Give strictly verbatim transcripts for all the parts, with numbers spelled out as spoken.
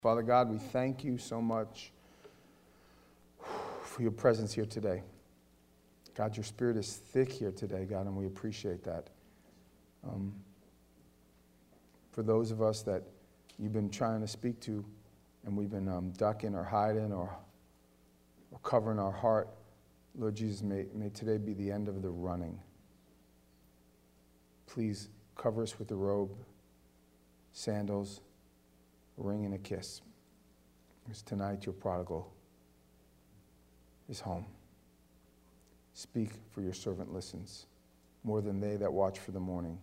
Father God, we thank you so much for your presence here today. God, your spirit is thick here today, God, and we appreciate that. Um, for those of us that you've been trying to speak to, and we've been um, ducking or hiding or, or covering our heart, Lord Jesus, may, may today be the end of the running. Please cover us with the robe, sandals, a ring and a kiss. Because tonight your prodigal is home. Speak, for your servant listens. More than they that watch for the morning,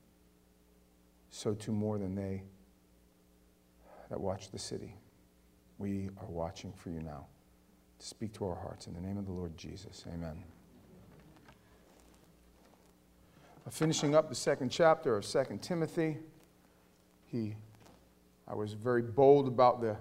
so too more than they that watch the city. We are watching for you now to speak to our hearts. In the name of the Lord Jesus, amen. Finishing up the second chapter of Second Timothy, he, I was very bold about the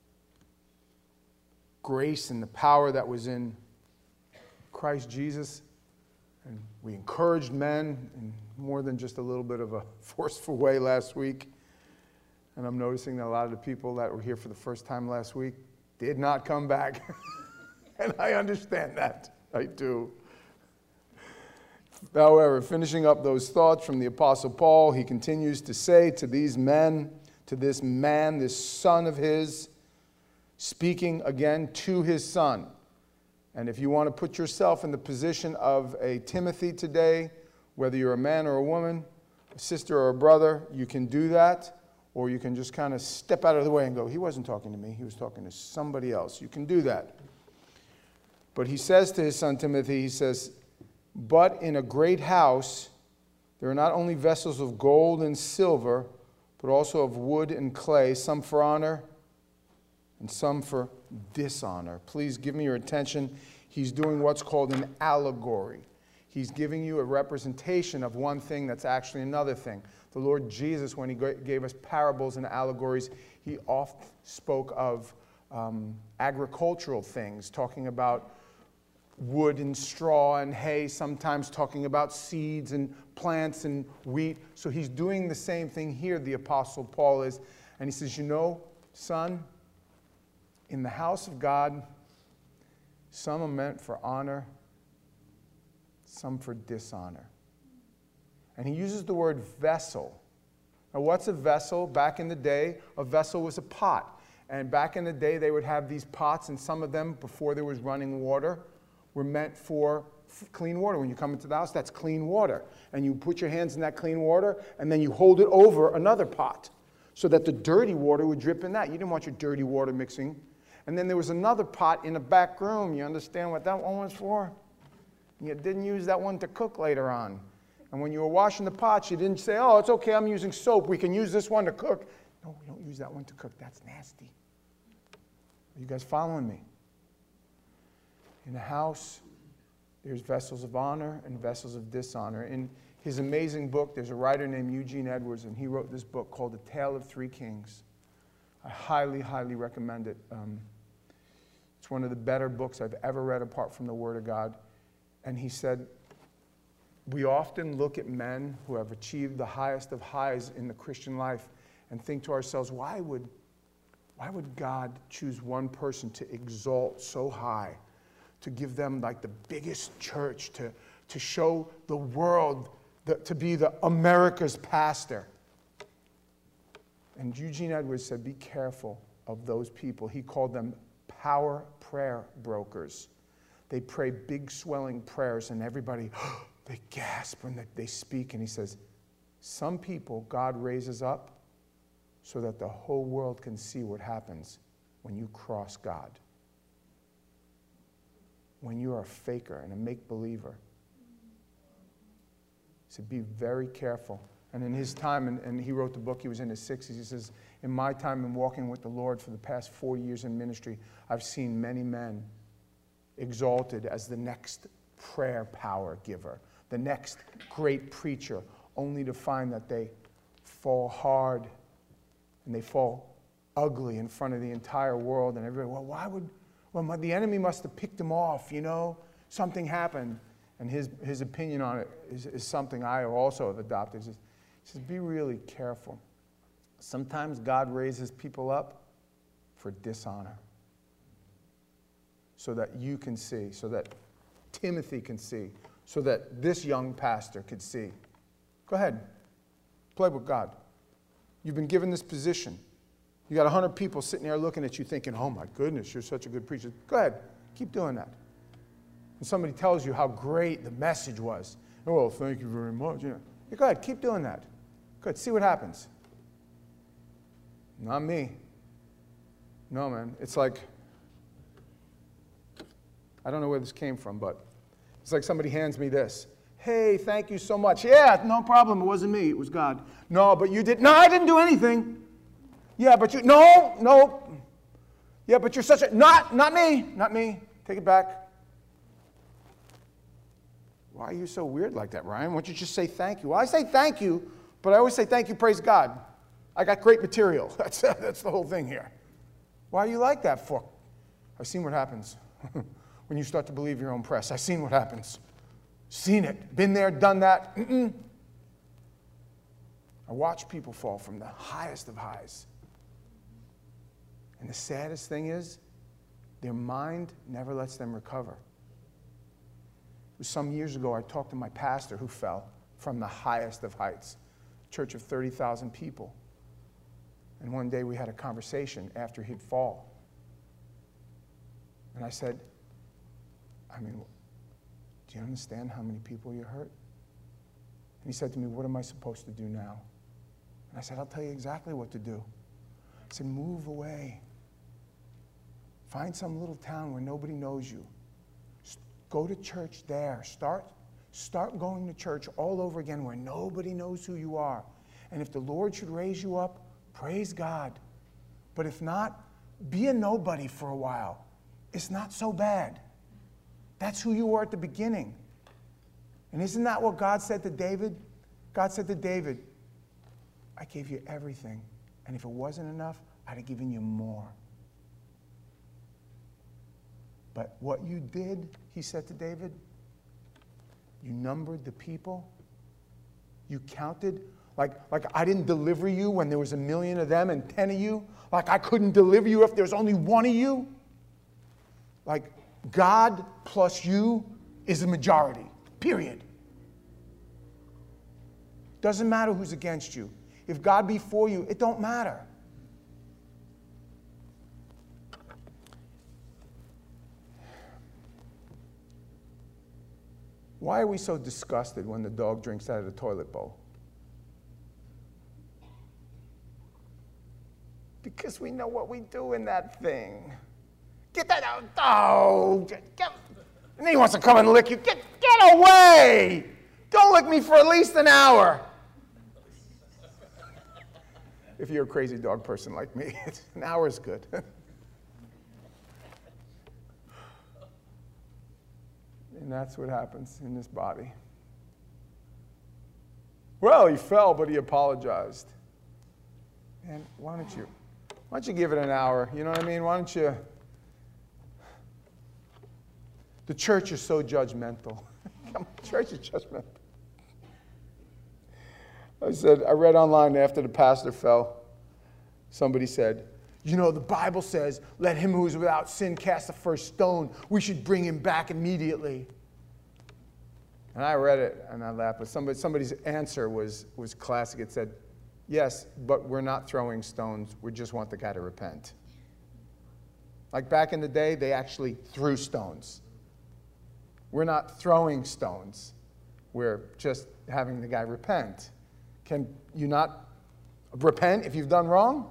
grace and the power that was in Christ Jesus. And we encouraged men in more than just a little bit of a forceful way last week. And I'm noticing that a lot of the people that were here for the first time last week did not come back. And I understand that. I do. However, finishing up those thoughts from the Apostle Paul, he continues to say to these men, to this man, this son of his, speaking again to his son. And if you want to put yourself in the position of a Timothy today, whether you're a man or a woman, a sister or a brother, you can do that. Or you can just kind of step out of the way and go, he wasn't talking to me, he was talking to somebody else. You can do that. But he says to his son Timothy, he says, but in a great house there are not only vessels of gold and silver, but also of wood and clay, some for honor and some for dishonor. Please give me your attention. He's doing what's called an allegory. He's giving you a representation of one thing that's actually another thing. The Lord Jesus, when he gave us parables and allegories, he oft spoke of um, agricultural things, talking about wood and straw and hay, sometimes talking about seeds and plants and wheat. So he's doing the same thing here, the Apostle Paul is. And he says, you know, son, in the house of God, some are meant for honor, some for dishonor. And he uses the word vessel. Now, what's a vessel? Back in the day, a vessel was a pot. And back in the day, they would have these pots, and some of them, before there was running water, were meant for clean water. When you come into the house, that's clean water. And you put your hands in that clean water, and then you hold it over another pot so that the dirty water would drip in that. You didn't want your dirty water mixing. And then there was another pot in the back room. You understand what that one was for? You didn't use that one to cook later on. And when you were washing the pots, you didn't say, oh, it's okay, I'm using soap. We can use this one to cook. No, we don't use that one to cook. That's nasty. Are you guys following me? In a house, there's vessels of honor and vessels of dishonor. In his amazing book, there's a writer named Eugene Edwards, and he wrote this book called The Tale of Three Kings. I highly, highly recommend it. Um, it's one of the better books I've ever read apart from the Word of God. And he said, we often look at men who have achieved the highest of highs in the Christian life and think to ourselves, why would, why would God choose one person to exalt so high, to give them like the biggest church, to, to show the world, the, to be the America's pastor? And Eugene Edwards said, be careful of those people. He called them power prayer brokers. They pray big swelling prayers and everybody, they gasp when they speak. And he says, some people God raises up so that the whole world can see what happens when you cross God. When you're a faker and a make-believer. He said, be very careful. And in his time, and, and he wrote the book, he was in his sixties, he says, in my time in walking with the Lord for the past four years in ministry, I've seen many men exalted as the next prayer power giver, the next great preacher, only to find that they fall hard and they fall ugly in front of the entire world. And everybody, well, why would, well, my, the enemy must have picked them off, you know, something happened. And his, his opinion on it is, is something I also have adopted. He says, he says, be really careful. Sometimes God raises people up for dishonor. So that you can see, so that Timothy can see, so that this young pastor could see. Go ahead. Play with God. You've been given this position. You got a hundred people sitting there looking at you thinking, oh my goodness, you're such a good preacher. Go ahead. Keep doing that. When somebody tells you how great the message was, oh, well, thank you very much. You know, yeah, go ahead. Keep doing that. Good. See what happens. Not me. No, man. It's like, I don't know where this came from, but it's like somebody hands me this. Hey, thank you so much. Yeah, no problem. It wasn't me. It was God. No, but you did. No, I didn't do anything. Yeah, but you. No, no. Yeah, but you're such a. Not, not me. Not me. Take it back. Why are you so weird like that, Ryan? Why don't you just say thank you? Well, I say thank you, but I always say thank you, praise God. I got great material. That's, that's the whole thing here. Why are you like that for? I've seen what happens when you start to believe your own press. I've seen what happens. Seen it. Been there, done that. Mm-mm. I watch people fall from the highest of highs. And the saddest thing is, their mind never lets them recover. It was some years ago, I talked to my pastor who fell from the highest of heights, a church of thirty thousand people. And one day we had a conversation after he'd fall. And I said, I mean, do you understand how many people you hurt? And he said to me, what am I supposed to do now? And I said, I'll tell you exactly what to do. I said, move away. Find some little town where nobody knows you. Go to church there. Start, start going to church all over again where nobody knows who you are. And if the Lord should raise you up, praise God. But if not, be a nobody for a while. It's not so bad. That's who you were at the beginning. And isn't that what God said to David? God said to David, I gave you everything. And if it wasn't enough, I'd have given you more. But what you did, he said to David, you numbered the people. You counted. Like, like I didn't deliver you when there was a million of them and ten of you. Like I couldn't deliver you if there's only one of you. Like God plus you is a majority, period. Doesn't matter who's against you. If God be for you, it don't matter. Why are we so disgusted when the dog drinks out of the toilet bowl? Because we know what we do in that thing. Get that out. Oh, get, get. And then he wants to come and lick you. Get, get away. Don't lick me for at least an hour. If you're a crazy dog person like me, an hour is good. And that's what happens in this body. Well, he fell, but he apologized. And why don't you, why don't you give it an hour? You know what I mean? Why don't you? The church is so judgmental. The church is judgmental. I said, I read online after the pastor fell, somebody said, you know, the Bible says, let him who is without sin cast the first stone. We should bring him back immediately. And I read it, and I laughed. But somebody, somebody's answer was, was classic. It said, yes, but we're not throwing stones. We just want the guy to repent. Like back in the day, they actually threw stones. We're not throwing stones. We're just having the guy repent. Can you not repent if you've done wrong?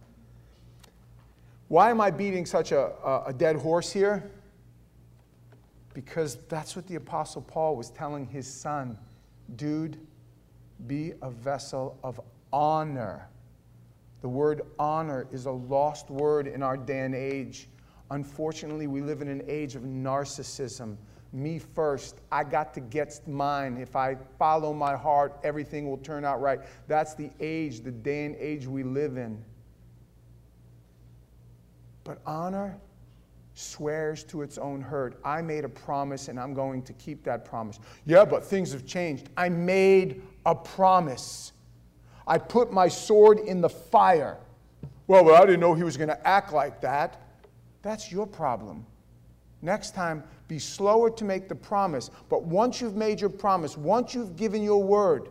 Why am I beating such a, a, a dead horse here? Because that's what the Apostle Paul was telling his son. Dude, be a vessel of honor. The word honor is a lost word in our day and age. Unfortunately, we live in an age of narcissism. Me first. I got to get mine. If I follow my heart, everything will turn out right. That's the age, the day and age we live in. But honor swears to its own hurt. I made a promise and I'm going to keep that promise. Yeah, but things have changed. I made a promise. I put my sword in the fire. Well, but I didn't know he was going to act like that. That's your problem. Next time, be slower to make the promise. But once you've made your promise, once you've given your word,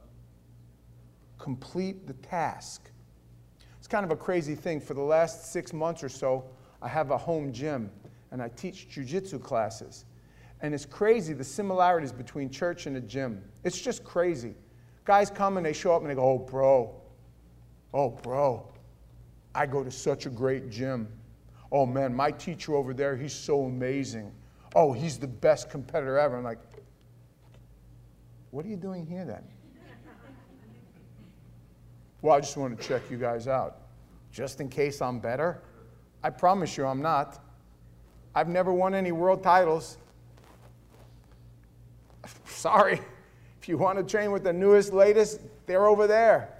complete the task. It's kind of a crazy thing. For the last six months or so, I have a home gym, and I teach jiu-jitsu classes. And it's crazy, the similarities between church and a gym. It's just crazy. Guys come and they show up and they go, oh, bro, oh, bro, I go to such a great gym. Oh, man, my teacher over there, he's so amazing. Oh, he's the best competitor ever. I'm like, what are you doing here then? Well, I just want to check you guys out. Just in case I'm better? I promise you I'm not. I've never won any world titles. Sorry. If you want to train with the newest, latest, they're over there.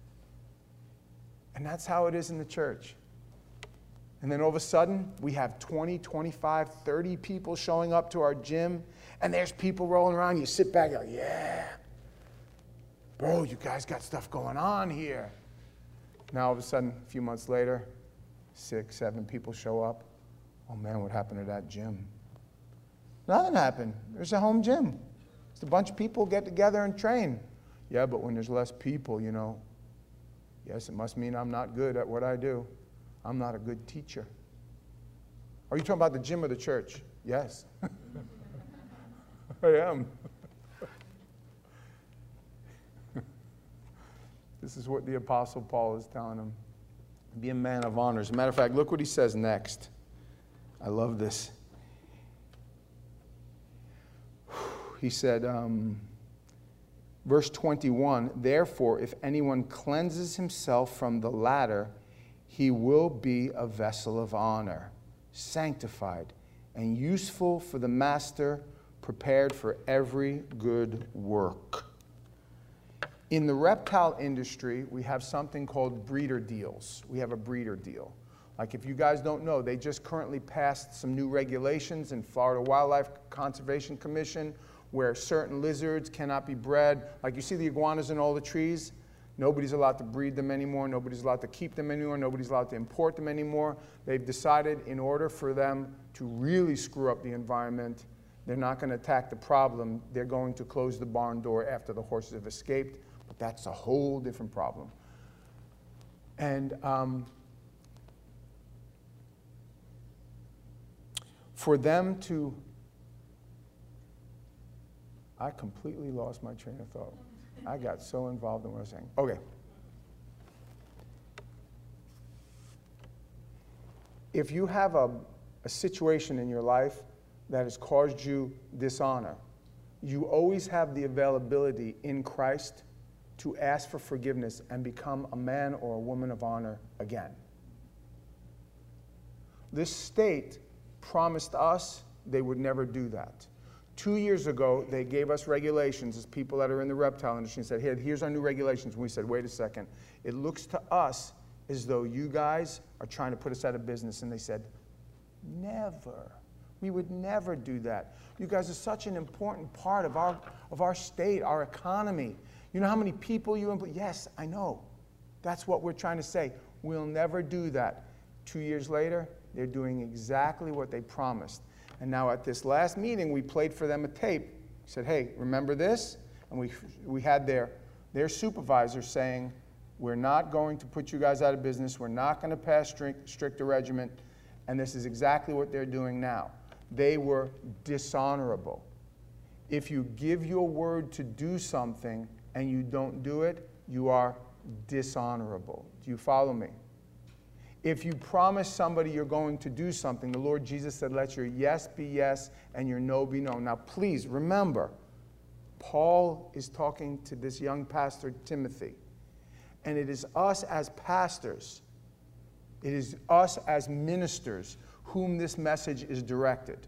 And that's how it is in the church. And then all of a sudden, we have twenty, twenty-five, thirty people showing up to our gym, and there's people rolling around. You sit back, you're like, yeah. Bro, you guys got stuff going on here. Now, all of a sudden, a few months later, six, seven people show up. Oh, man, what happened to that gym? Nothing happened. There's a home gym. It's a bunch of people get together and train. Yeah, but when there's less people, you know, yes, it must mean I'm not good at what I do. I'm not a good teacher. Are you talking about the gym or the church? Yes. I am. This is what the Apostle Paul is telling him. Be a man of honor. As a matter of fact, look what he says next. I love this. He said, um, verse twenty-one, therefore, if anyone cleanses himself from the latter, he will be a vessel of honor, sanctified, and useful for the master, prepared for every good work. In the reptile industry, we have something called breeder deals. We have a breeder deal. Like if you guys don't know, they just currently passed some new regulations in Florida Wildlife Conservation Commission where certain lizards cannot be bred. Like you see the iguanas in all the trees? Nobody's allowed to breed them anymore. Nobody's allowed to keep them anymore. Nobody's allowed to import them anymore. They've decided in order for them to really screw up the environment, they're not going to attack the problem. They're going to close the barn door after the horses have escaped. But that's a whole different problem. And um, for them to, I completely lost my train of thought. I got so involved in what I was saying. Okay. If you have a, a situation in your life that has caused you dishonor, you always have the availability in Christ to ask for forgiveness and become a man or a woman of honor again. This state promised us they would never do that. Two years ago, they gave us regulations as people that are in the reptile industry and said, hey, here's our new regulations. And we said, wait a second. It looks to us as though you guys are trying to put us out of business. And they said, never. We would never do that. You guys are such an important part of our, of our state, our economy. You know how many people you employ? Yes, I know. That's what we're trying to say. We'll never do that. Two years later, they're doing exactly what they promised. And now at this last meeting, we played for them a tape. We said, hey, remember this? And we, we had their, their supervisor saying, we're not going to put you guys out of business. We're not going to pass strict, stricter regiment. And this is exactly what they're doing now. They were dishonorable. If you give your word to do something and you don't do it, you are dishonorable. Do you follow me? If you promise somebody you're going to do something, the Lord Jesus said, let your yes be yes and your no be no. Now, please remember, Paul is talking to this young pastor, Timothy. And it is us as pastors, it is us as ministers whom this message is directed.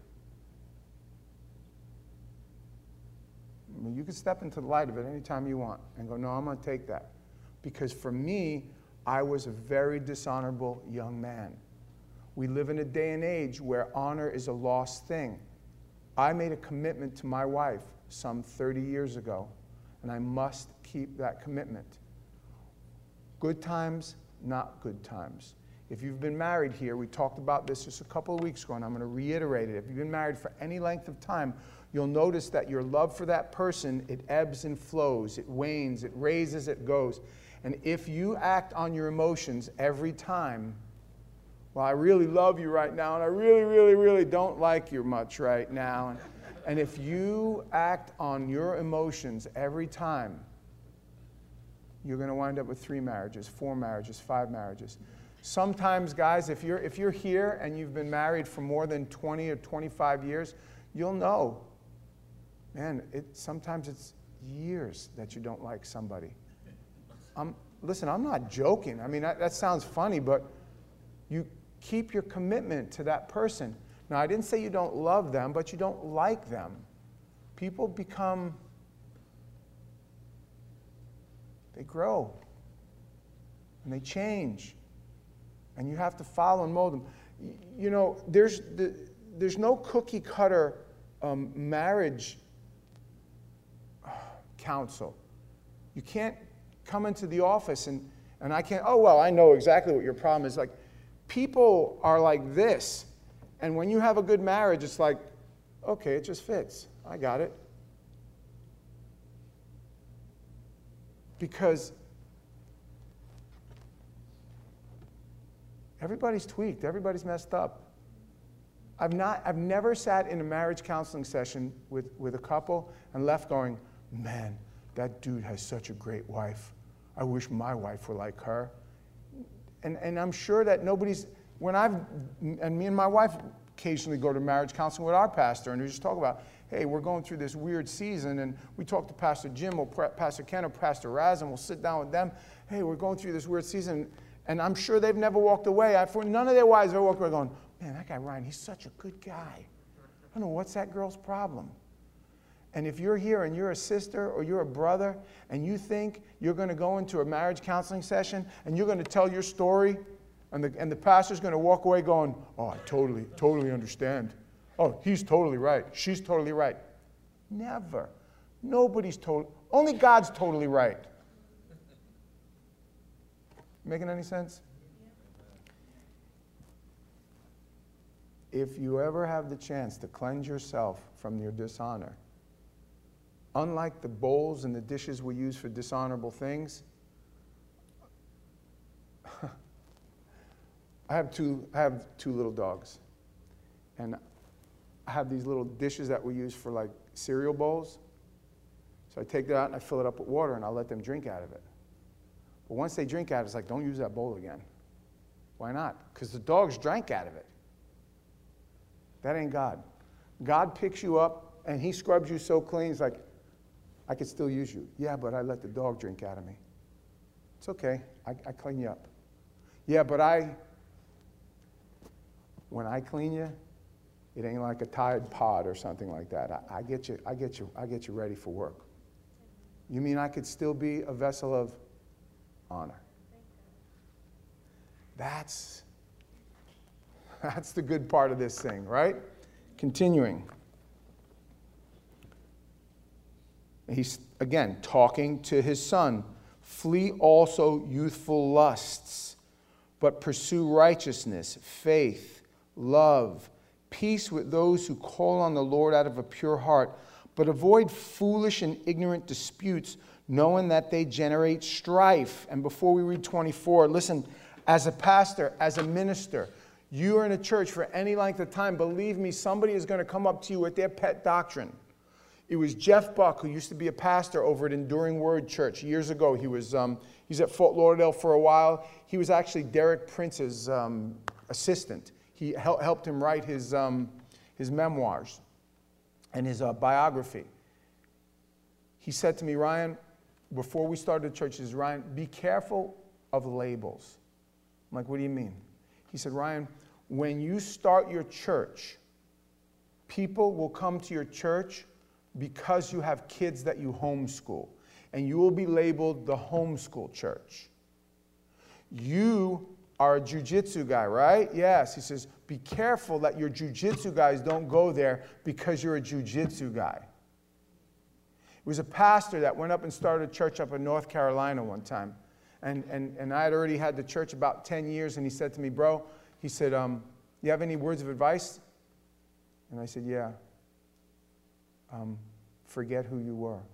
I mean, you can step into the light of it anytime you want and go, no, I'm going to take that. Because for me, I was a very dishonorable young man. We live in a day and age where honor is a lost thing. I made a commitment to my wife some thirty years ago, and I must keep that commitment. Good times, not good times. If you've been married here, we talked about this just a couple of weeks ago, and I'm going to reiterate it. If you've been married for any length of time, you'll notice that your love for that person, it ebbs and flows, it wanes, it raises, it goes. And if you act on your emotions every time, well, I really love you right now, and I really, really, really don't like you much right now. And, and if you act on your emotions every time, you're going to wind up with three marriages, four marriages, five marriages. Sometimes, guys, if you're, if you're here and you've been married for more than twenty or twenty-five years, you'll know, man, it, sometimes it's years that you don't like somebody. I'm, listen, I'm not joking. I mean, that, that sounds funny, but you keep your commitment to that person. Now, I didn't say you don't love them, but you don't like them. People become, they grow, and they change. And you have to follow and mold them. You know, there's, the, there's no cookie-cutter um, marriage counsel. You can't come into the office and, and I can't, oh, well, I know exactly what your problem is. Like, people are like this. And when you have a good marriage, it's like, okay, it just fits. I got it. Because everybody's tweaked. Everybody's messed up. I've, not, I've never sat in a marriage counseling session with, with a couple and left going, man, that dude has such a great wife. I wish my wife were like her. And, and I'm sure that nobody's, when I've, and me and my wife occasionally go to marriage counseling with our pastor, and we just talk about, hey, we're going through this weird season, and we talk to Pastor Jim or Pastor Ken or Pastor Raz, and we'll sit down with them. Hey, we're going through this weird season. And I'm sure they've never walked away. I, for none of their wives ever walked away going, man, that guy Ryan, he's such a good guy. I don't know, what's that girl's problem? And if you're here and you're a sister or you're a brother and you think you're going to go into a marriage counseling session and you're going to tell your story and the, and the pastor's going to walk away going, oh, I totally, totally understand. Oh, he's totally right. She's totally right. Never. Nobody's totally, only God's totally right. Making any sense? If you ever have the chance to cleanse yourself from your dishonor, unlike the bowls and the dishes we use for dishonorable things, I have two, I have two little dogs. And I have these little dishes that we use for like cereal bowls. So I take that out and I fill it up with water and I'll let them drink out of it. But once they drink out of it, it's like, don't use that bowl again. Why not? Because the dogs drank out of it. That ain't God. God picks you up and he scrubs you so clean, it's like, I could still use you. Yeah, but I let the dog drink out of me. It's okay. I, I clean you up. Yeah, but I, when I clean you, it ain't like a Tide Pod or something like that. I, I get you, I get you, I get you ready for work. You mean I could still be a vessel of honor? That's, that's the good part of this thing, right? Continuing. He's, again, talking to his son. Flee also youthful lusts, but pursue righteousness, faith, love, peace with those who call on the Lord out of a pure heart, but avoid foolish and ignorant disputes, knowing that they generate strife. And before we read twenty-four, listen, as a pastor, as a minister, you are in a church for any length of time, believe me, somebody is going to come up to you with their pet doctrine. It was Jeff Buck, who used to be a pastor over at Enduring Word Church years ago. He was um, he's at Fort Lauderdale for a while. He was actually Derek Prince's um, assistant. He hel- helped him write his, um, his memoirs and his uh, biography. He said to me, Ryan, before we started the church, he says, Ryan, be careful of labels. I'm like, what do you mean? He said, Ryan, when you start your church, people will come to your church because you have kids that you homeschool, and you will be labeled the homeschool church. You are a jiu-jitsu guy, right? Yes. He says, be careful that your jiu-jitsu guys don't go there because you're a jiu-jitsu guy. It was a pastor that went up and started a church up in North Carolina one time. And, and, and I had already had the church about ten years, and he said to me, bro, he said, um, you have any words of advice? And I said, yeah. Um, forget who you were.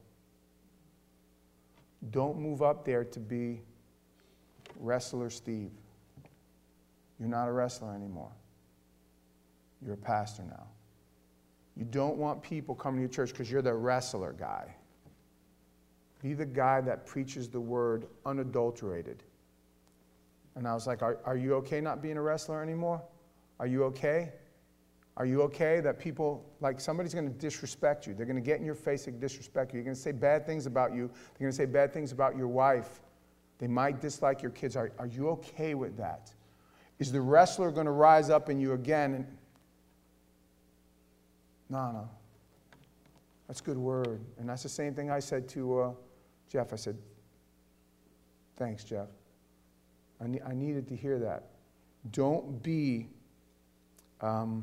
Don't move up there to be wrestler Steve. You're not a wrestler anymore. You're a pastor now. You don't want people coming to your church because you're the wrestler guy. Be the guy that preaches the word unadulterated. And I was like, are, are you okay not being a wrestler anymore? Are you okay? Are you okay that people, like somebody's going to disrespect you. They're going to get in your face and disrespect you. You're going to say bad things about you. They're going to say bad things about your wife. They might dislike your kids. Are, are you okay with that? Is the wrestler going to rise up in you again? And, no, no. That's a good word. And that's the same thing I said to uh, Jeff. I said, thanks, Jeff. I, ne- I needed to hear that. Don't be... Um,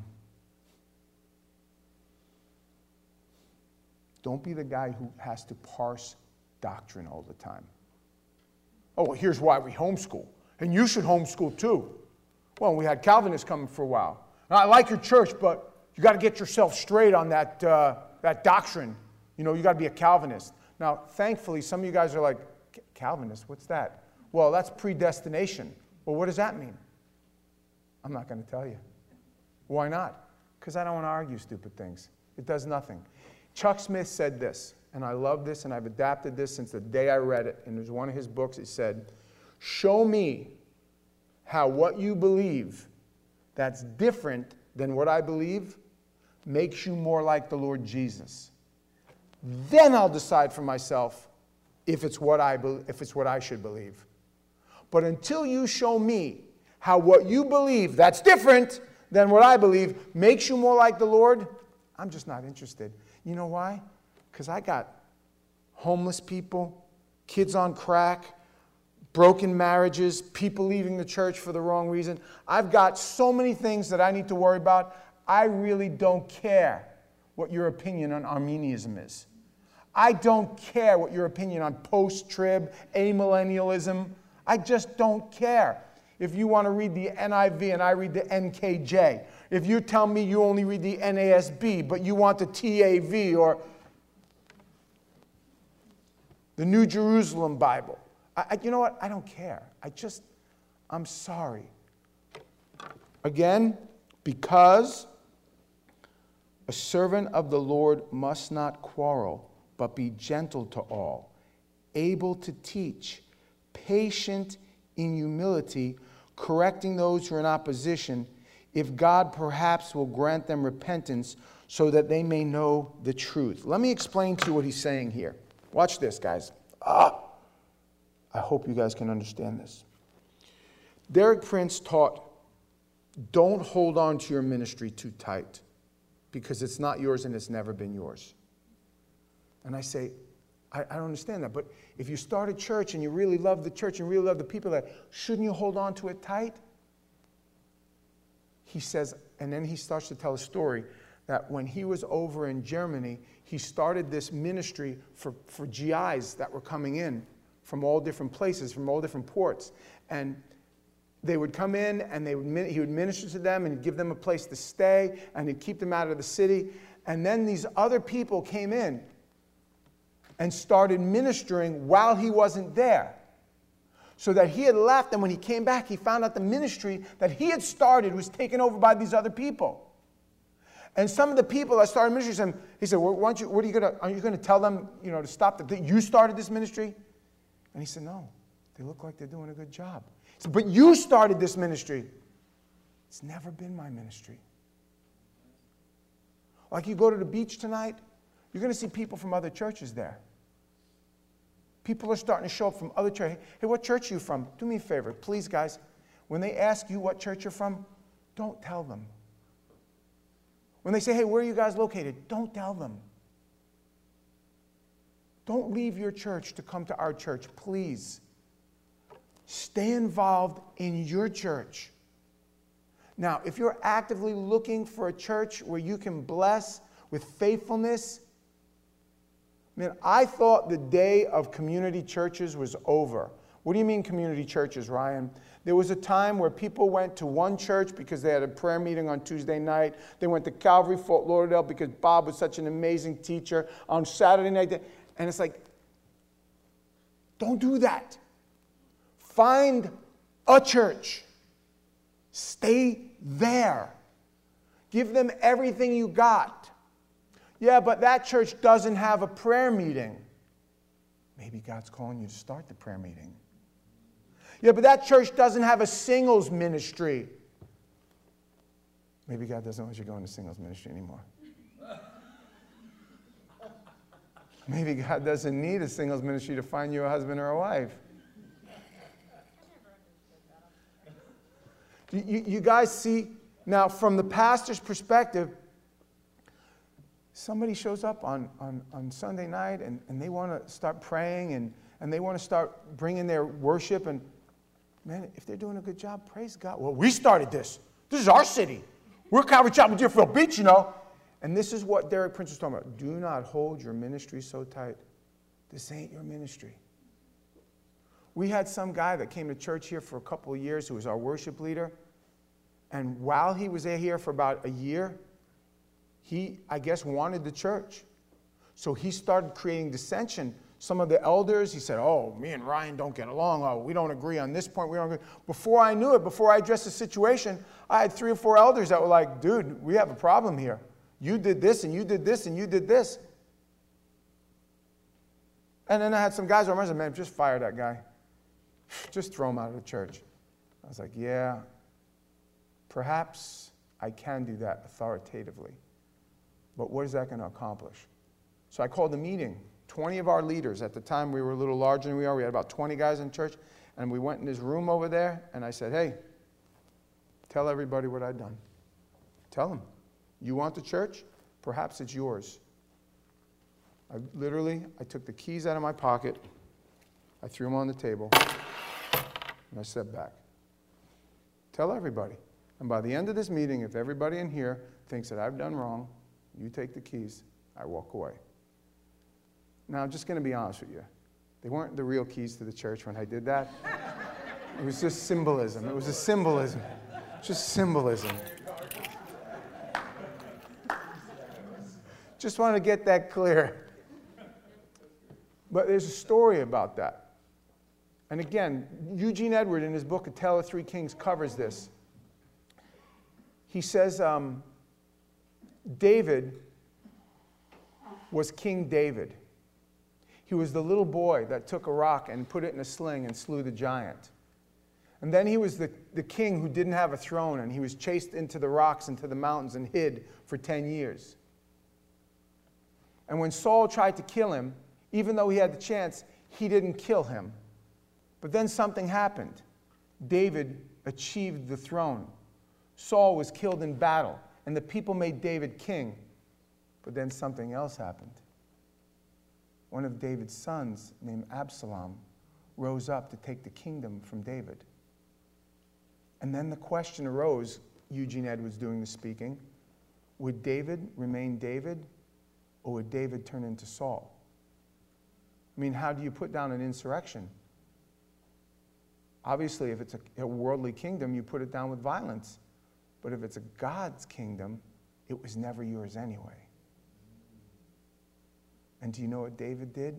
Don't be the guy who has to parse doctrine all the time. Oh, well, here's why we homeschool. And you should homeschool too. Well, we had Calvinists coming for a while. And I like your church, but you got to get yourself straight on that, uh, that doctrine. You know, you got to be a Calvinist. Now, thankfully, some of you guys are like, Calvinist, what's that? Well, that's predestination. Well, what does that mean? I'm not going to tell you. Why not? Because I don't want to argue stupid things. It does nothing. Chuck Smith said this, and I love this, and I've adapted this since the day I read it. And there's one of his books. It said, show me how what you believe that's different than what I believe makes you more like the Lord Jesus. Then I'll decide for myself if it's what I, be- if it's what I should believe. But until you show me how what you believe that's different than what I believe makes you more like the Lord, I'm just not interested. You know why? Because I got homeless people, kids on crack, broken marriages, people leaving the church for the wrong reason. I've got so many things that I need to worry about. I really don't care what your opinion on Arminianism is. I don't care what your opinion on post-trib, amillennialism. I just don't care. If you want to read the N I V and I read the N K J, if you tell me you only read the N A S B, but you want the T A V or the New Jerusalem Bible, I, I, you know what? I don't care. I just, I'm sorry. Again, because a servant of the Lord must not quarrel, but be gentle to all, able to teach, patient in humility, correcting those who are in opposition, if God perhaps will grant them repentance so that they may know the truth. Let me explain to you what he's saying here. Watch this, guys. Ah, I hope you guys can understand this. Derek Prince taught, don't hold on to your ministry too tight because it's not yours and it's never been yours. And I say, I, I don't understand that, but if you start a church and you really love the church and really love the people there, shouldn't you hold on to it tight? He says, and then he starts to tell a story that when he was over in Germany, he started this ministry for, for G Is that were coming in from all different places, from all different ports. And they would come in and they would, he would minister to them and give them a place to stay and he'd keep them out of the city. And then these other people came in and started ministering while he wasn't there. So that he had left, and when he came back, he found out the ministry that he had started was taken over by these other people. And some of the people that started ministry said, he said, well, why don't you, what are you going to, are you going to tell them, you know, to stop, that you started this ministry? And he said, no, they look like they're doing a good job. He said, but you started this ministry. It's never been my ministry. Like you go to the beach tonight, you're going to see people from other churches there. People are starting to show up from other churches. Hey, what church are you from? Do me a favor, please, guys. When they ask you what church you're from, don't tell them. When they say, hey, where are you guys located? Don't tell them. Don't leave your church to come to our church, please. Stay involved in your church. Now, if you're actively looking for a church where you can bless with faithfulness, man, I thought the day of community churches was over. What do you mean community churches, Ryan? There was a time where people went to one church because they had a prayer meeting on Tuesday night. They went to Calvary Fort Lauderdale because Bob was such an amazing teacher on Saturday night. And it's like, don't do that. Find a church. Stay there. Give them everything you got. Yeah, but that church doesn't have a prayer meeting. Maybe God's calling you to start the prayer meeting. Yeah, but that church doesn't have a singles ministry. Maybe God doesn't want you to go into singles ministry anymore. Maybe God doesn't need a singles ministry to find you a husband or a wife. You, you, you guys see, now from the pastor's perspective, somebody shows up on, on, on Sunday night and, and they want to start praying and, and they want to start bringing their worship. And man, if they're doing a good job, praise God. Well, we started this. This is our city. We're Calvary Chapel, Deerfield Beach, you know. And this is what Derek Prince was talking about. Do not hold your ministry so tight. This ain't your ministry. We had some guy that came to church here for a couple of years who was our worship leader. And while he was here for about a year, he, I guess, wanted the church. So he started creating dissension. Some of the elders, he said, oh, me and Ryan don't get along. Oh, we don't agree on this point. We don't agree. Before I knew it, before I addressed the situation, I had three or four elders that were like, dude, we have a problem here. You did this, and you did this, and you did this. And then I had some guys who I said, man, just fire that guy. Just throw him out of the church. I was like, yeah, perhaps I can do that authoritatively. But what is that going to accomplish? So I called a meeting. twenty of our leaders, at the time we were a little larger than we are. We had about twenty guys in church. And we went in this room over there, and I said, hey, tell everybody what I've done. Tell them. You want the church? Perhaps it's yours. I literally, I took the keys out of my pocket. I threw them on the table. And I stepped back. Tell everybody. And by the end of this meeting, if everybody in here thinks that I've done wrong, you take the keys, I walk away. Now, I'm just going to be honest with you. They weren't the real keys to the church when I did that. It was just symbolism. It was a symbolism. Just symbolism. Just want to get that clear. But there's a story about that. And again, Eugene Edward in his book, A Tale of Three Kings, covers this. He says um, David was King David. He was the little boy that took a rock and put it in a sling and slew the giant. And then he was the, the king who didn't have a throne, and he was chased into the rocks, into the mountains, and hid for ten years. And when Saul tried to kill him, even though he had the chance, he didn't kill him. But then something happened. David achieved the throne. Saul was killed in battle, and the people made David king. But then something else happened. One of David's sons, named Absalom, rose up to take the kingdom from David. And then the question arose, Eugene Edwards doing the speaking, would David remain David, or would David turn into Saul? I mean, how do you put down an insurrection? Obviously, if it's a, a worldly kingdom, you put it down with violence. But if it's a God's kingdom, it was never yours anyway. And do you know what David did?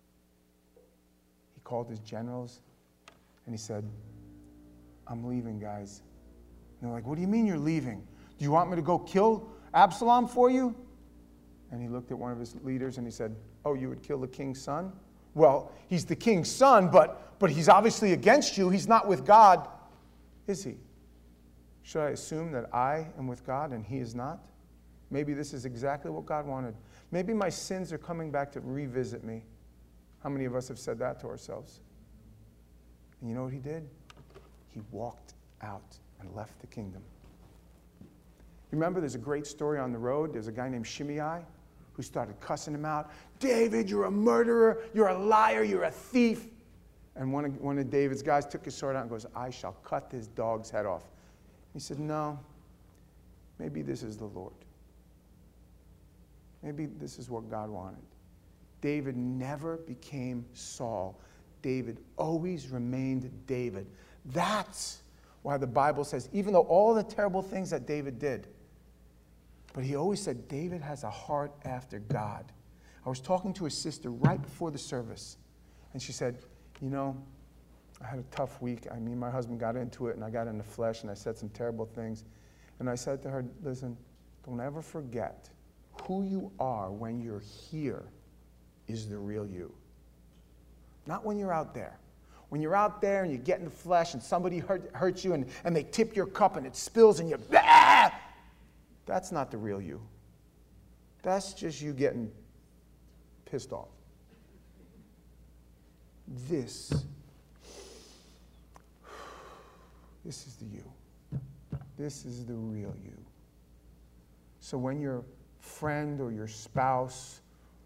He called his generals and he said, I'm leaving, guys. And they're like, what do you mean you're leaving? Do you want me to go kill Absalom for you? And he looked at one of his leaders and he said, oh, you would kill the king's son? Well, he's the king's son, but, but he's obviously against you. He's not with God. Is he? Should I assume that I am with God and he is not? Maybe this is exactly what God wanted. Maybe my sins are coming back to revisit me. How many of us have said that to ourselves? And you know what he did? He walked out and left the kingdom. Remember, there's a great story on the road. There's a guy named Shimei who started cussing him out. David, you're a murderer. You're a liar. You're a thief. And one of, one of David's guys took his sword out and goes, I shall cut this dog's head off. He said, no, maybe this is the Lord. Maybe this is what God wanted. David never became Saul. David always remained David. That's why the Bible says, even though all the terrible things that David did, but he always said, David has a heart after God. I was talking to a sister right before the service, and she said, you know, I had a tough week. I mean, my husband got into it, and I got in the flesh, and I said some terrible things. And I said to her, listen, don't ever forget who you are when you're here is the real you. Not when you're out there. When you're out there and you get in the flesh and somebody hurt, hurts you and, and they tip your cup and it spills and you, ah! That's not the real you. That's just you getting pissed off. This, this is the you. This is the real you. So when your friend or your spouse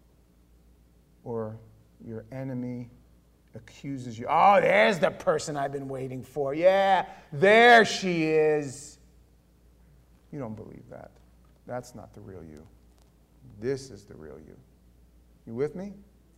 or your enemy accuses you, oh, there's the person I've been waiting for. Yeah, there she is. You don't believe that. That's not the real you. This is the real you. You with me?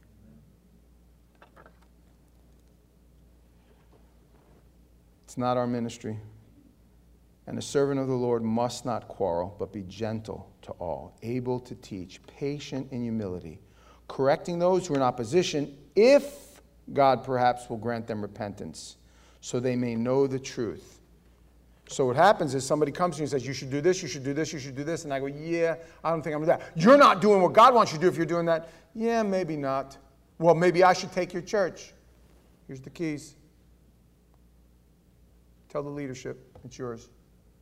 It's not our ministry. And the servant of the Lord must not quarrel, but be gentle to all, able to teach, patient in humility, correcting those who are in opposition, if God perhaps will grant them repentance, so they may know the truth. So what happens is somebody comes to you and says, you should do this, you should do this, you should do this. And I go, yeah, I don't think I'm doing that. You're not doing what God wants you to do if you're doing that. Yeah, maybe not. Well, maybe I should take your church. Here's the keys. Tell the leadership, it's yours.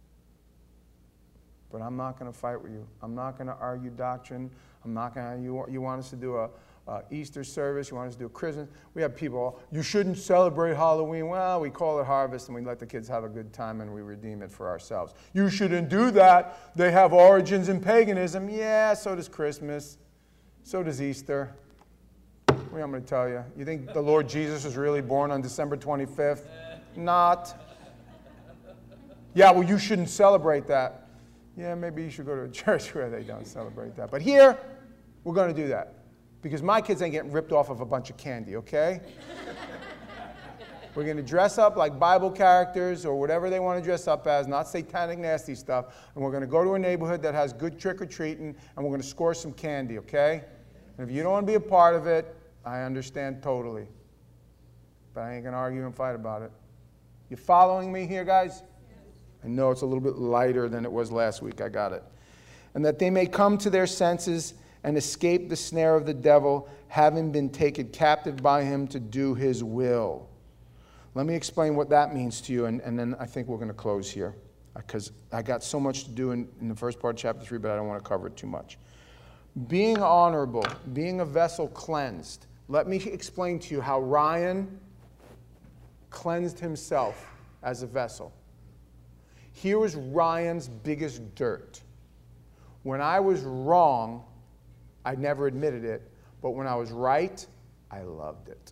But I'm not going to fight with you. I'm not going to argue doctrine. I'm not going to, you, you want us to do a, a Easter service, you want us to do a Christmas. We have people, you shouldn't celebrate Halloween. Well, we call it harvest and we let the kids have a good time and we redeem it for ourselves. You shouldn't do that. They have origins in paganism. Yeah, so does Christmas. So does Easter. What am I going to tell you? You think the Lord Jesus was really born on December twenty-fifth? Not. Yeah, well, you shouldn't celebrate that. Yeah, maybe you should go to a church where they don't celebrate that. But here, we're going to do that. Because my kids ain't getting ripped off of a bunch of candy, okay? We're going to dress up like Bible characters or whatever they want to dress up as, not satanic nasty stuff. And we're going to go to a neighborhood that has good trick-or-treating, and we're going to score some candy, okay? And if you don't want to be a part of it, I understand totally. But I ain't going to argue and fight about it. You following me here, guys? I know it's a little bit lighter than it was last week. I got it. And that they may come to their senses and escape the snare of the devil, having been taken captive by him to do his will. Let me explain what that means to you, and, and then I think we're going to close here, because I got so much to do in, in the first part of chapter three, but I don't want to cover it too much. Being honorable, being a vessel cleansed. Let me explain to you how Ryan cleansed himself as a vessel. Here was Ryan's biggest dirt. When I was wrong, I never admitted it, but when I was right, I loved it.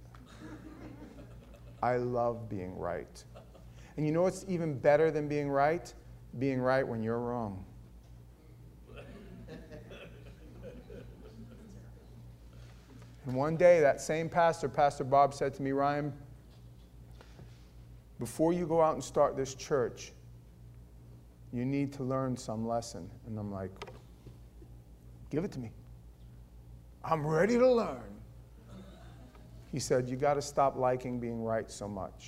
I love being right. And you know what's even better than being right? Being right when you're wrong. And one day, that same pastor, Pastor Bob, said to me, Ryan, before you go out and start this church, you need to learn some lesson. And I'm like, give it to me. I'm ready to learn. He said, you got to stop liking being right so much.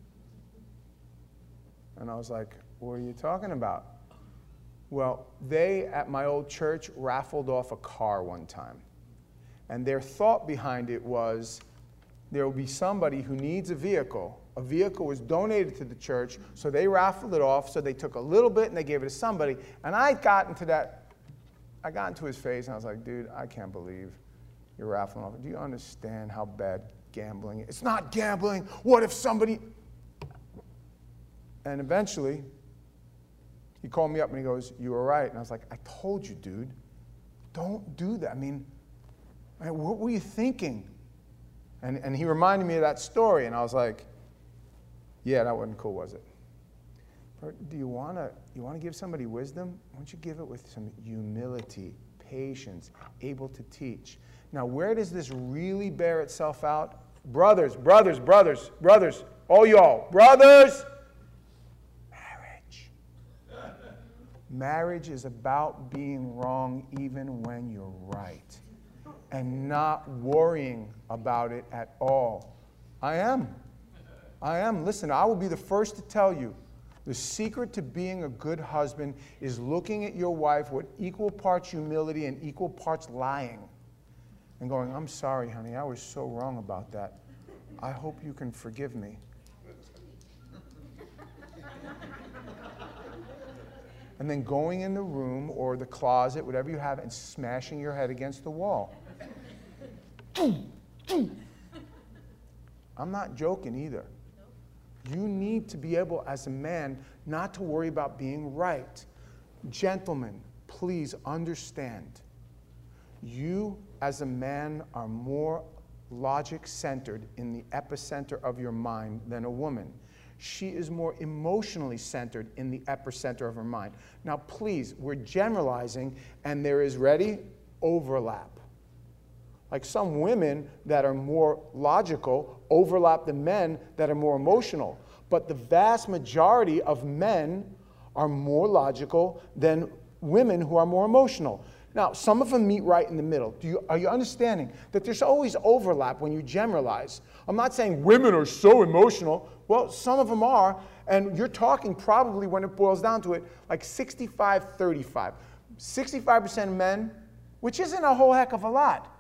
And I was like, what are you talking about? Well, they, at my old church, raffled off a car one time. And their thought behind it was, there will be somebody who needs a vehicle. A vehicle was donated to the church, so they raffled it off, so they took a little bit and they gave it to somebody. And I got into that, I got into his face and I was like, dude, I can't believe you're raffling off. Do you understand how bad gambling is? It's not gambling. What if somebody... And eventually, he called me up and he goes, you were right. And I was like, I told you, dude, don't do that. I mean, what were you thinking? And, and he reminded me of that story, and I was like, yeah, that wasn't cool, was it? But do you want to you want to give somebody wisdom? Why don't you give it with some humility, patience, able to teach? Now, where does this really bear itself out? Brothers, brothers, brothers, brothers, all y'all, brothers, marriage. Marriage is about being wrong even when you're right and not worrying about it at all. I am. I am. Listen, I will be the first to tell you, the secret to being a good husband is looking at your wife with equal parts humility and equal parts lying and going, I'm sorry, honey, I was so wrong about that. I hope you can forgive me. And then going in the room or the closet, whatever you have, and smashing your head against the wall. I'm not joking either. You need to be able, as a man, not to worry about being right. Gentlemen, please understand. You, as a man, are more logic-centered in the epicenter of your mind than a woman. She is more emotionally centered in the epicenter of her mind. Now, please, we're generalizing, and there is, ready, overlap. Like some women that are more logical overlap the men that are more emotional. But the vast majority of men are more logical than women who are more emotional. Now, some of them meet right in the middle. Do you, are you understanding that there's always overlap when you generalize? I'm not saying women are so emotional. Well, some of them are, and you're talking probably, when it boils down to it, like sixty-five thirty-five. sixty-five percent men, which isn't a whole heck of a lot.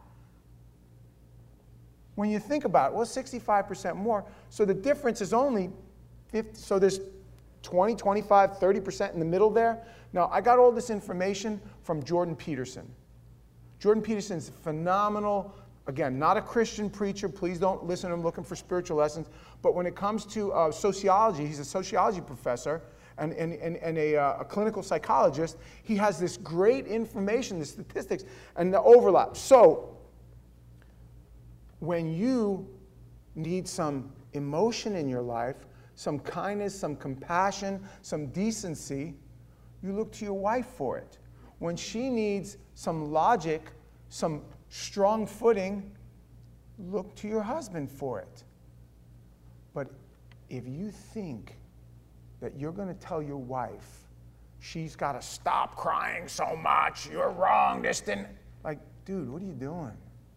When you think about it, well, sixty-five percent more. So the difference is only fifty. So there's twenty, twenty-five, thirty percent in the middle there. Now, I got all this information from Jordan Peterson. Jordan Peterson's phenomenal, again, not a Christian preacher. Please don't listen to him looking for spiritual lessons. But when it comes to uh, sociology, he's a sociology professor and, and, and, and a, uh, a clinical psychologist. He has this great information, the statistics, and the overlap. So when you need some emotion in your life, some kindness, some compassion, some decency, you look to your wife for it. When she needs some logic, some strong footing, look to your husband for it. But if you think that you're going to tell your wife she's got to stop crying so much, you're wrong, this didn't, like, dude, what are you doing?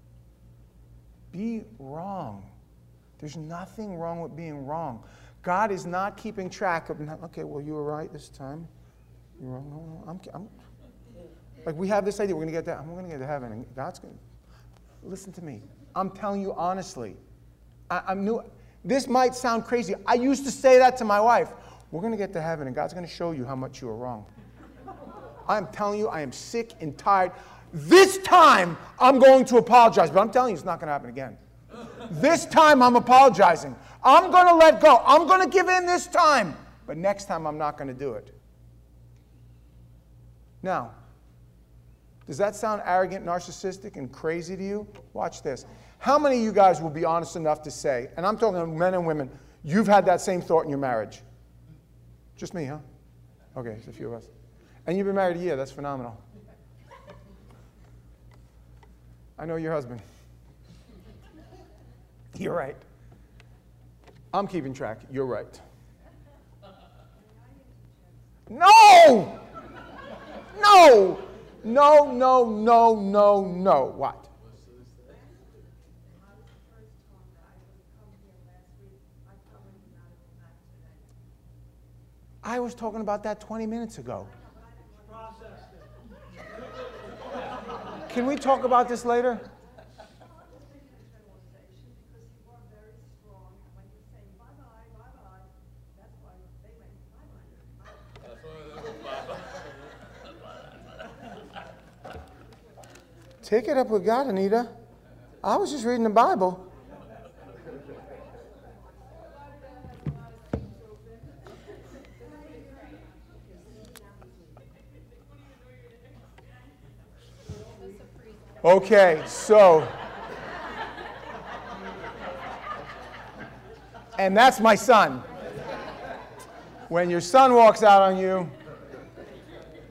Be wrong. There's nothing wrong with being wrong. God is not keeping track of, okay, well, you were right this time. You're wrong. No, no, I'm, I'm, like, we have this idea, we're going to get that, we're going to get to heaven, and God's going to, listen to me. I'm telling you honestly. I, I'm new. This might sound crazy. I used to say that to my wife. We're going to get to heaven, and God's going to show you how much you were wrong. I'm telling you, I am sick and tired. This time, I'm going to apologize, but I'm telling you, it's not going to happen again. This time, I'm apologizing. I'm going to let go. I'm going to give in this time. But next time, I'm not going to do it. Now, does that sound arrogant, narcissistic, and crazy to you? Watch this. How many of you guys will be honest enough to say, and I'm talking men and women, you've had that same thought in your marriage? Just me, huh? Okay, it's a few of us. And you've been married a year. That's phenomenal. I know your husband. You're right. I'm keeping track. You're right. No! No! No, no, no, no, no. What? I was talking about that twenty minutes ago. Can we talk about this later? Take it up with God, Anita. I was just reading the Bible. Okay, so, and that's my son. When your son walks out on you,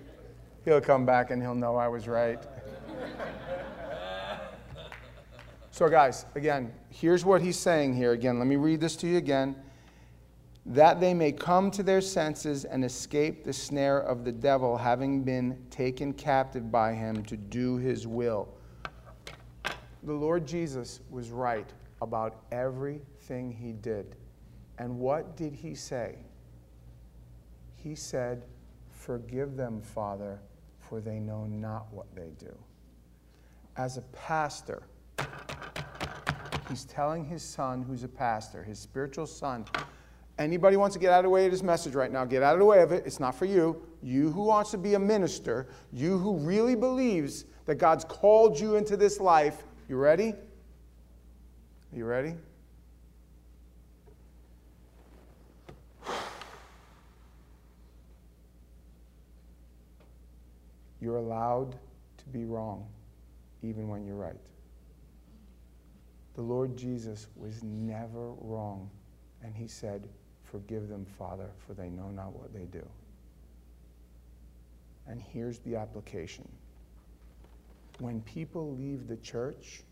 he'll come back and he'll know I was right. So guys, again, here's what he's saying here. Again, let me read this to you again. That they may come to their senses and escape the snare of the devil, having been taken captive by him to do his will. The Lord Jesus was right about everything he did. And what did he say? He said, "Forgive them, Father, for they know not what they do." As a pastor, he's telling his son, who's a pastor, his spiritual son, anybody wants to get out of the way of this message right now, get out of the way of it. It's not for you. You who wants to be a minister, you who really believes that God's called you into this life, you ready? Are you ready? You're allowed to be wrong, even when you're right. The Lord Jesus was never wrong, and he said, "Forgive them, Father, for they know not what they do." And here's the application. When people leave the church,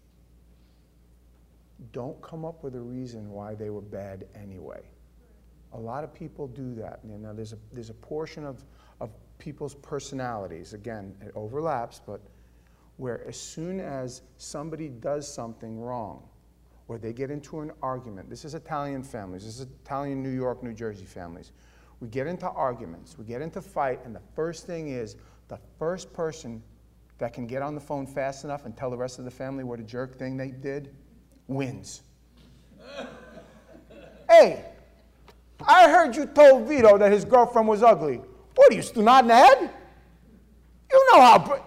don't come up with a reason why they were bad anyway. A lot of people do that. You know, there's a, there's a portion of, of people's personalities, again, it overlaps, but where as soon as somebody does something wrong, or they get into an argument, this is Italian families, this is Italian New York, New Jersey families. We get into arguments, we get into fight, and the first thing is, the first person that can get on the phone fast enough and tell the rest of the family what a jerk thing they did wins. Hey, I heard you told Vito that his girlfriend was ugly. What are you, still nodding head? You know how...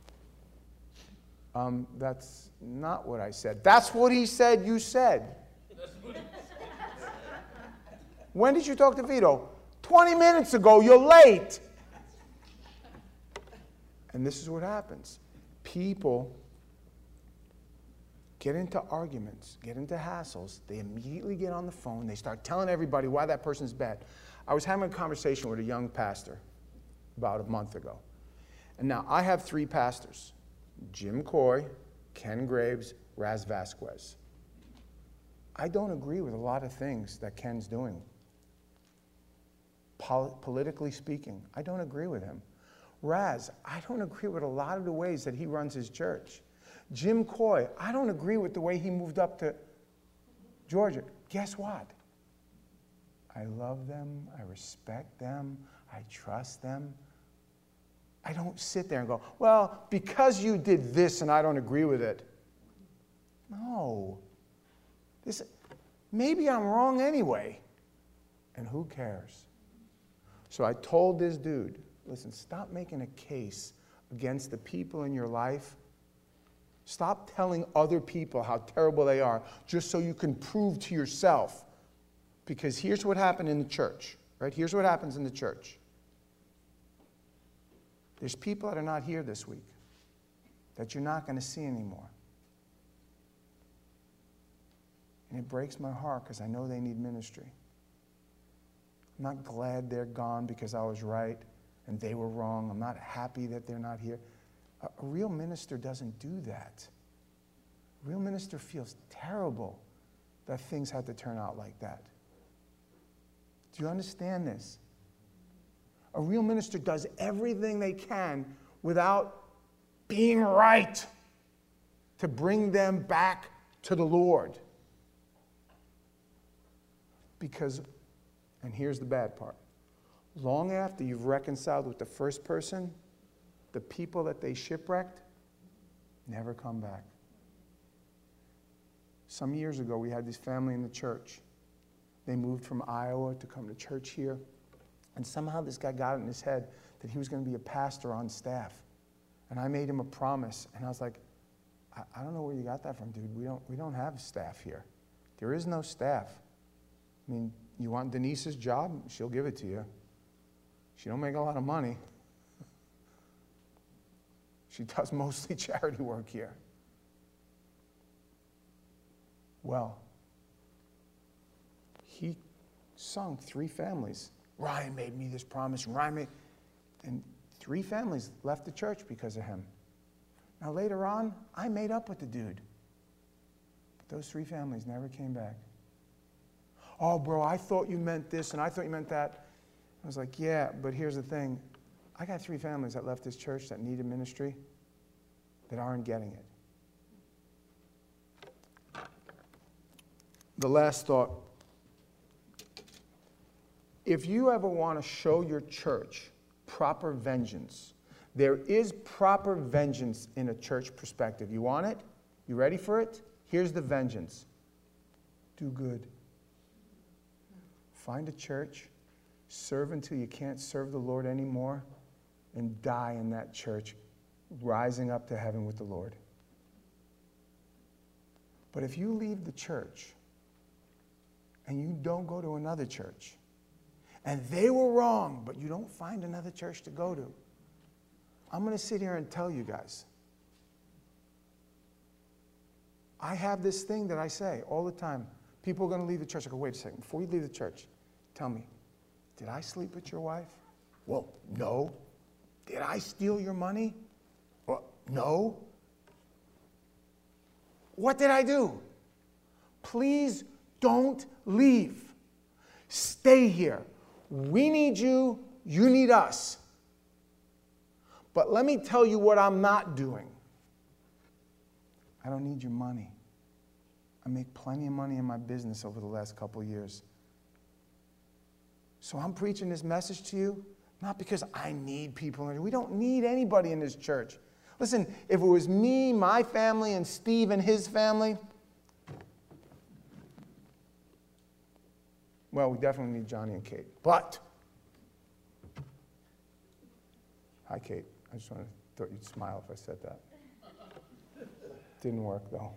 Um, that's not what I said. That's what he said you said. When did you talk to Vito? twenty minutes ago. You're late. And this is what happens. People get into arguments, get into hassles. They immediately get on the phone. They start telling everybody why that person's bad. I was having a conversation with a young pastor about a month ago. And now I have three pastors: Jim Coy, Ken Graves, Raz Vasquez. I don't agree with a lot of things that Ken's doing. Pol- politically speaking, I don't agree with him. Raz, I don't agree with a lot of the ways that he runs his church. Jim Coy, I don't agree with the way he moved up to Georgia. Guess what? I love them, I respect them, I trust them. I don't sit there and go, well, because you did this and I don't agree with it. No. This, maybe I'm wrong anyway. And who cares? So I told this dude, listen, stop making a case against the people in your life. Stop telling other people how terrible they are just so you can prove to yourself. Because here's what happened in the church, right? Here's what happens in the church. There's people that are not here this week that you're not going to see anymore. And it breaks my heart because I know they need ministry. I'm not glad they're gone because I was right and they were wrong. I'm not happy that they're not here. A, a real minister doesn't do that. A real minister feels terrible that things had to turn out like that. Do you understand this? A real minister does everything they can without being right to bring them back to the Lord. Because, and here's the bad part, long after you've reconciled with the first person, the people that they shipwrecked never come back. Some years ago, we had this family in the church. They moved from Iowa to come to church here. And somehow this guy got it in his head that he was going to be a pastor on staff. And I made him a promise. And I was like, I, I don't know where you got that from, dude. We don't, we don't have staff here. There is no staff. I mean, you want Denise's job? She'll give it to you. She don't make a lot of money. She does mostly charity work here. Well, he sung three families. Ryan made me this promise. Ryan made, and three families left the church because of him. Now later on, I made up with the dude. Those three families never came back. Oh, bro, I thought you meant this and I thought you meant that. I was like, yeah, but here's the thing. I got three families that left this church that needed ministry that aren't getting it. The last thought. If you ever want to show your church proper vengeance, there is proper vengeance in a church perspective. You want it? You ready for it? Here's the vengeance. Do good. Find a church, serve until you can't serve the Lord anymore, and die in that church, rising up to heaven with the Lord. But if you leave the church and you don't go to another church, and they were wrong, but you don't find another church to go to, I'm going to sit here and tell you guys, I have this thing that I say all the time. People are going to leave the church. I go, wait a second. Before you leave the church, tell me, did I sleep with your wife? Well, no. Did I steal your money? Well, no. What did I do? Please don't leave. Stay here. We need you. You need us. But let me tell you what I'm not doing. I don't need your money. I make plenty of money in my business over the last couple of years. So I'm preaching this message to you, not because I need people. We don't need anybody in this church. Listen, if it was me, my family, and Steve and his family, well, we definitely need Johnny and Kate. But, hi, Kate. I just wanted, thought you'd smile if I said that. Didn't work, though.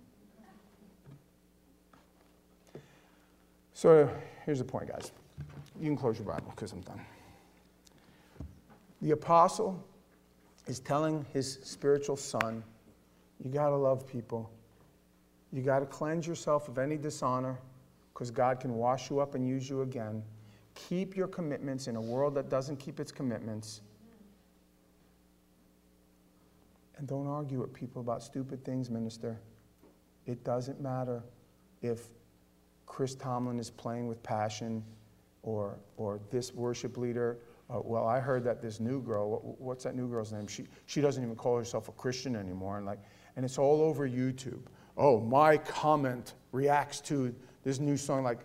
So here's the point, guys. You can close your Bible because I'm done. The apostle is telling his spiritual son, you got to love people. You got to cleanse yourself of any dishonor because God can wash you up and use you again. Keep your commitments in a world that doesn't keep its commitments. And don't argue with people about stupid things, minister. It doesn't matter if Chris Tomlin is playing with passion or or this worship leader. Uh, well, I heard that this new girl, what, what's that new girl's name? She she doesn't even call herself a Christian anymore. And like, and it's all over YouTube. Oh, my comment reacts to this new song. Like,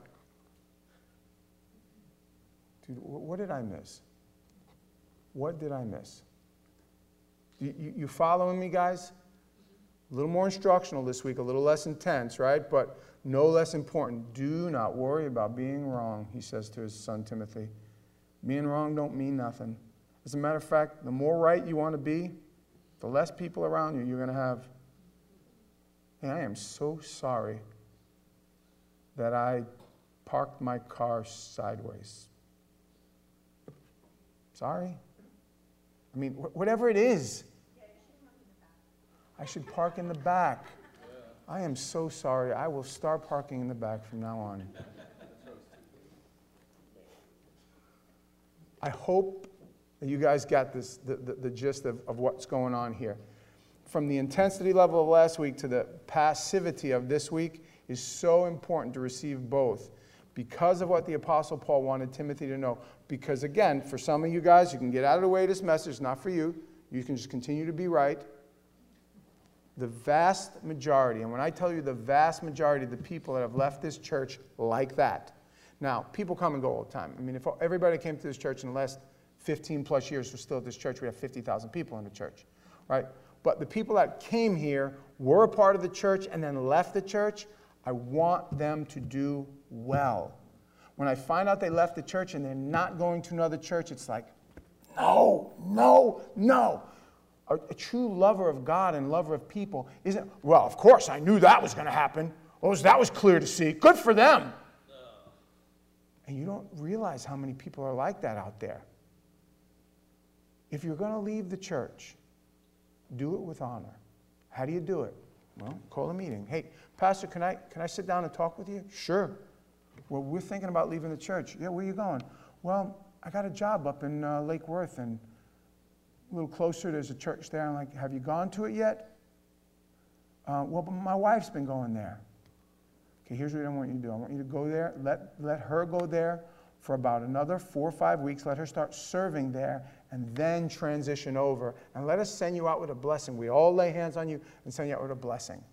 dude, what did I miss? What did I miss? You, you, you following me, guys? A little more instructional this week, a little less intense, right? But no less important. Do not worry about being wrong, he says to his son Timothy. Being wrong don't mean nothing. As a matter of fact, the more right you want to be, the less people around you you're going to have. And I am so sorry that I parked my car sideways. Sorry. I mean, wh- whatever it is. I should park in the back. I am so sorry. I will start parking in the back from now on. I hope that you guys got this, the, the, the gist of, of what's going on here. From the intensity level of last week to the passivity of this week is so important to receive both because of what the Apostle Paul wanted Timothy to know. Because again, for some of you guys, you can get out of the way of this message, not for you. You can just continue to be right. The vast majority, and when I tell you the vast majority of the people that have left this church like that. Now, people come and go all the time. I mean, if everybody came to this church in the last fifteen plus years was still at this church, we'd have fifty thousand people in the church, right? But the people that came here were a part of the church and then left the church, I want them to do well. When I find out they left the church and they're not going to another church, it's like, no, no, no. A, a true lover of God and lover of people isn't, well, of course, I knew that was going to happen. Oh, that was clear to see. Good for them. And you don't realize how many people are like that out there. If you're going to leave the church, do it with honor. How do you do it? Well, call a meeting. Hey, Pastor, can I can I sit down and talk with you? Sure. Well, we're thinking about leaving the church. Yeah, where are you going? Well, I got a job up in uh, Lake Worth, and a little closer, there's a church there. I'm like, have you gone to it yet? Uh, well, but my wife's been going there. Okay, here's what I want you to do. I want you to go there, let, let her go there for about another four or five weeks. Let her start serving there, and then transition over. And let us send you out with a blessing. We all lay hands on you and send you out with a blessing.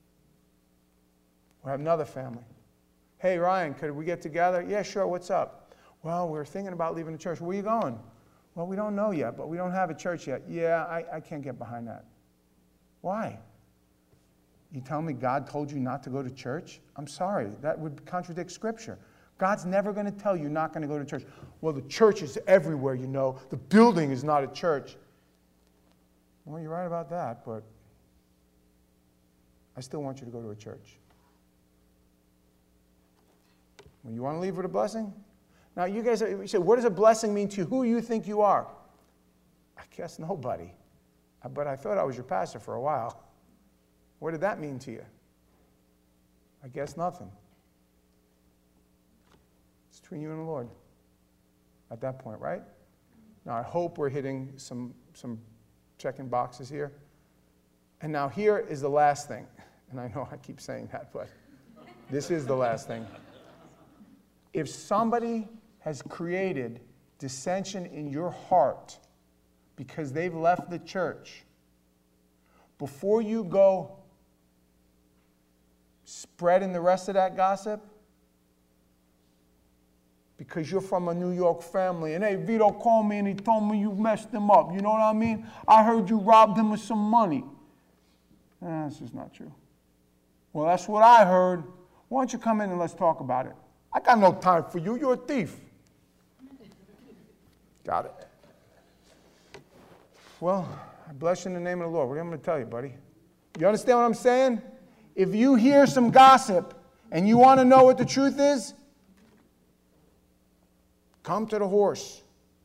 We have another family. Hey, Ryan, could we get together? Yeah, sure. What's up? Well, we're thinking about leaving the church. Where are you going? Well, we don't know yet, but we don't have a church yet. Yeah, I, I can't get behind that. Why? You tell me God told you not to go to church? I'm sorry. That would contradict Scripture. God's never going to tell you not going to go to church. Well, the church is everywhere, you know. The building is not a church. Well, you're right about that, but I still want you to go to a church. Well, you want to leave with a blessing? Now, you guys you say, what does a blessing mean to you? Who do you think you are? I guess nobody. But I thought I was your pastor for a while. What did that mean to you? I guess nothing. It's between you and the Lord at that point, right? Now, I hope we're hitting some, some checking boxes here. And now here is the last thing. And I know I keep saying that, but this is the last thing. If somebody has created dissension in your heart because they've left the church, before you go spreading the rest of that gossip, because you're from a New York family, and hey, Vito called me and he told me you messed him up. You know what I mean? I heard you robbed him of some money. Eh, this is not true. Well, that's what I heard. Why don't you come in and let's talk about it? I got no time for you. You're a thief. Got it. Well, I bless you in the name of the Lord. What am I going to tell you, buddy? You understand what I'm saying? If you hear some gossip and you want to know what the truth is, come to the horse.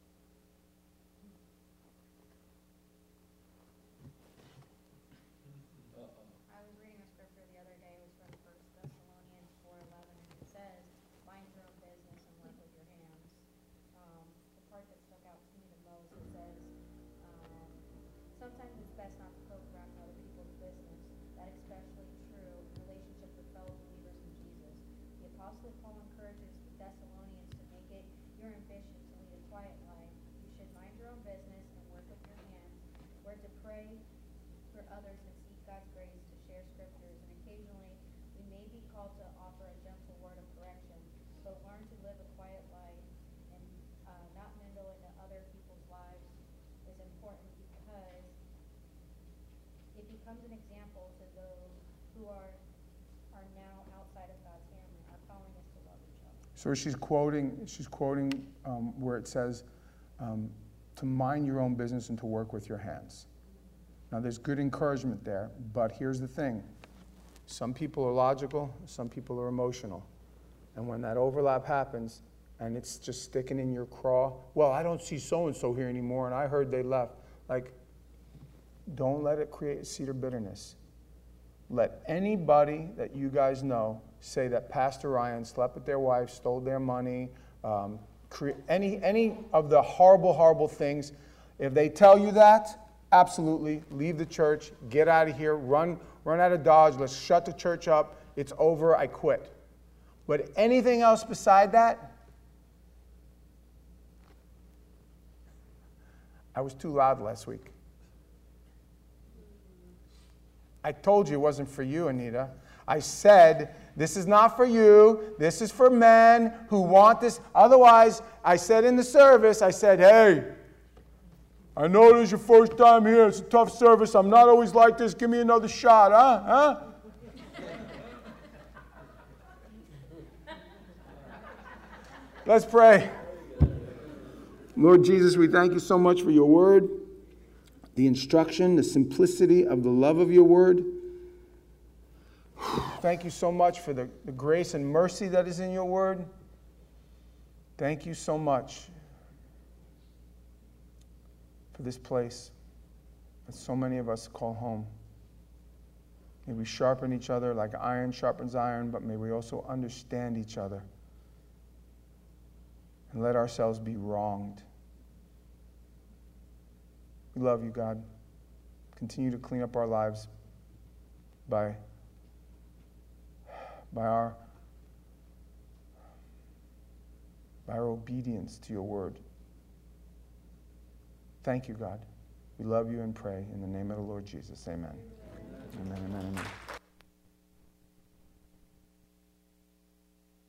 I was reading a scripture the other day. It was from First Thessalonians four eleven, and it says, mind your own business and work with your hands. Um, the part that stuck out to me the most, it says, um, sometimes it's best not to poke around in other people's business. That especially true in relationships with fellow believers in Jesus. The Apostle Paul encourages the Thessalonians to make it your ambition to lead a quiet life. You should mind your own business and work with your hands. We're to pray for others and seek God's grace to share scriptures, and occasionally we may be called to offer a gentle word of correction, but learn to live a quiet life and uh, not mingle into other people's lives is important, because it becomes an example to those who are are now outside of God's family. Our calling is to love each other. So she's quoting, she's quoting um, where it says um, to mind your own business and to work with your hands. Now, there's good encouragement there, but here's the thing. Some people are logical, some people are emotional. And when that overlap happens and it's just sticking in your craw, well, I don't see so-and-so here anymore, and I heard they left. Like, don't let it create a seed of bitterness. Let anybody that you guys know say that Pastor Ryan slept with their wife, stole their money, um, cre- any, any of the horrible, horrible things. If they tell you that, absolutely, leave the church, get out of here, run, run out of Dodge, let's shut the church up, it's over, I quit. But anything else beside that, I was too loud last week. I told you it wasn't for you, Anita. I said, this is not for you. This is for men who want this. Otherwise, I said in the service, I said, hey, I know this is your first time here. It's a tough service. I'm not always like this. Give me another shot, huh? Huh? Let's pray. Lord Jesus, we thank you so much for your word, the instruction, the simplicity of the love of your word. Thank you so much for the, the grace and mercy that is in your word. Thank you so much for this place that so many of us call home. May we sharpen each other like iron sharpens iron, but may we also understand each other and let ourselves be wronged. We love you, God. Continue to clean up our lives by, by our, by our obedience to your word. Thank you, God. We love you and pray in the name of the Lord Jesus. Amen. Amen. Amen.